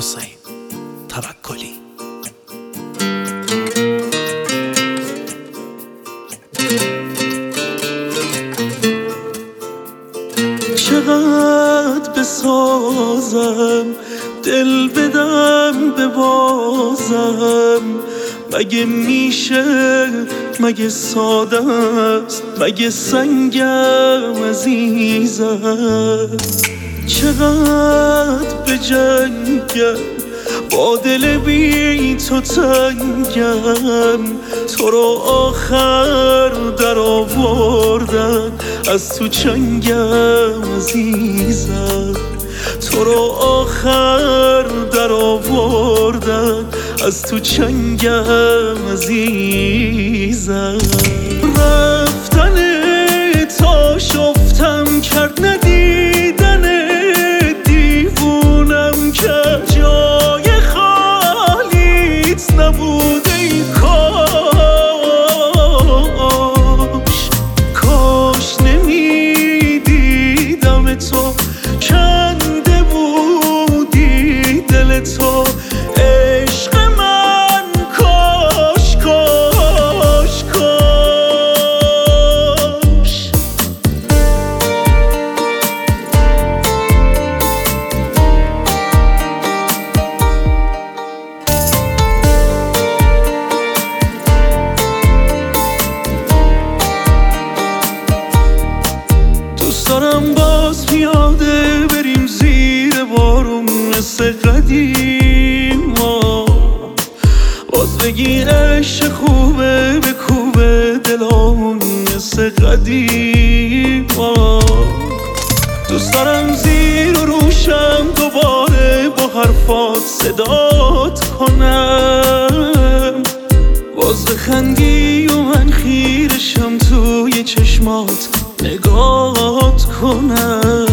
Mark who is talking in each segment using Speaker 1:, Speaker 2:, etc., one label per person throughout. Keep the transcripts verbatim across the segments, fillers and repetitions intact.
Speaker 1: حسین توکلی.
Speaker 2: چقدر بسازم دل بدم ببازم، مگه میشه، مگه ساده است، مگه سنگم عزیزم. چقدر بجنگم با دل بی تو تنگم، تو رو آخر در آوردن از تو چنگم عزیزم. تو رو آخر در آوردن از تو چنگم عزیزم. رفتن تا شفتم کرد ندیدن دیوونم که جای خالیت نبود ای کاش، کاش نمیدیدم تو کنده بودی دل تو عشق من، کاش کاش کاش. دوست دارم باز پیاده بریم زیر بارون مثل قدیم، باز بگی عشق خوبه بکوبه دلامون مثل قدیم. دوست دارم زیر و روشم دوباره با حرفات صدات کنم، باز بخندی و من خیرشم توی چشمات نگات کنم.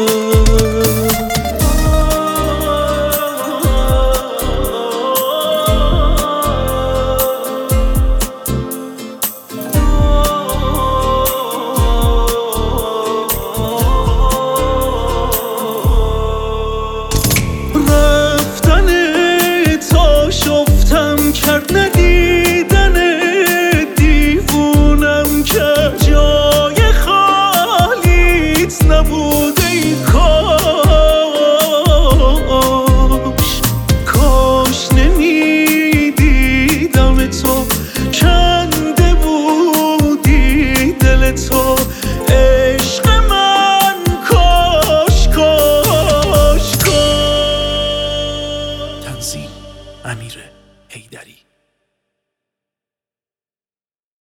Speaker 2: رفتن تا شفتم کرد ندیدن دیوونم که جای خالیت نبود ای کاش، کاش نمیدیدم تو کنده بودی دل تو عشق من، کاش کاش کاش.
Speaker 1: تنظیم امیر حیدری.